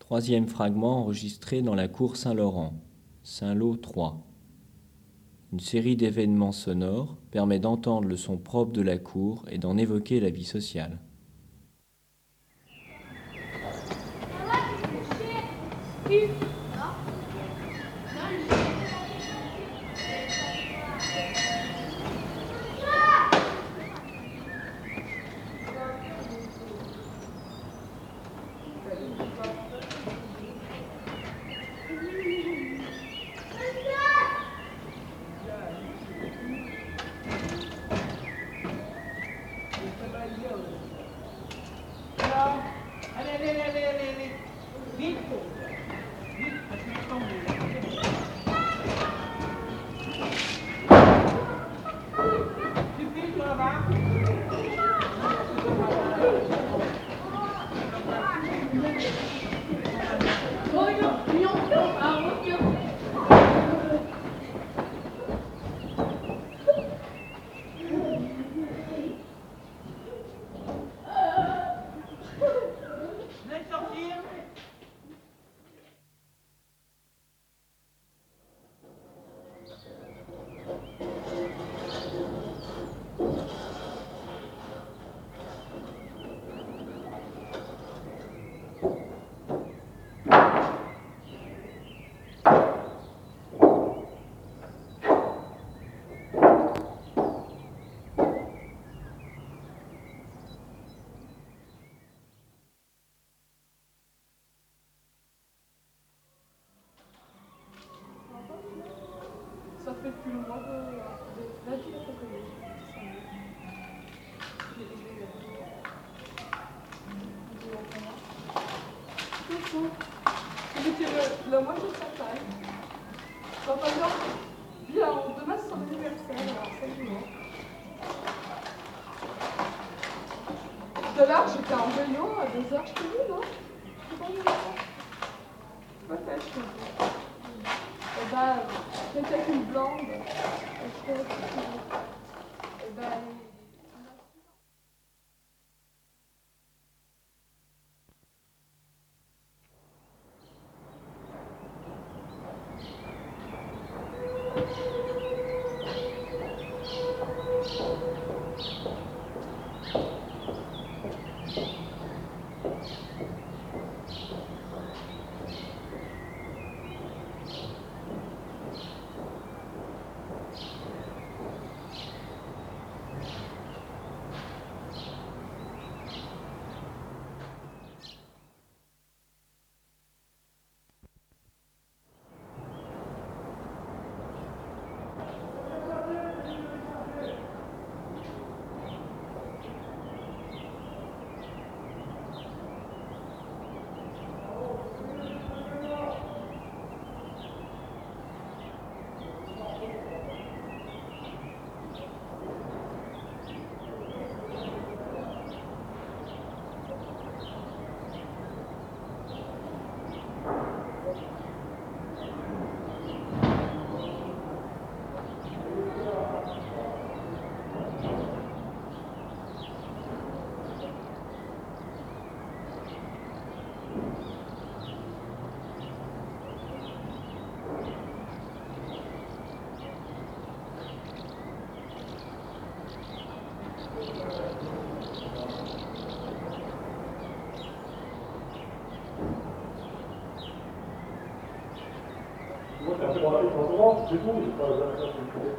Troisième fragment enregistré dans la cour Saint-Laurent, Saint-Lô 3. Une série d'événements sonores permet d'entendre le son propre de la cour et d'en évoquer la vie sociale. Allez, vite, parce que je tombe. Tu filmes là-bas? Laisse sortir. Ça fait depuis le mois de là, tu l'as pas connu. Coucou. C'était le mois de septembre. Donc, par exemple, bien, demain c'est son anniversaire, alors 5 jours. De là, j'étais en vélo à 2h, je t'ai vu, non? C'est pas bien. Peut-être, je t'ai vu. Et ben, j'étais avec une blonde. Et ben, Moi, c'est un peu rapide, c'est tout, j'ai pas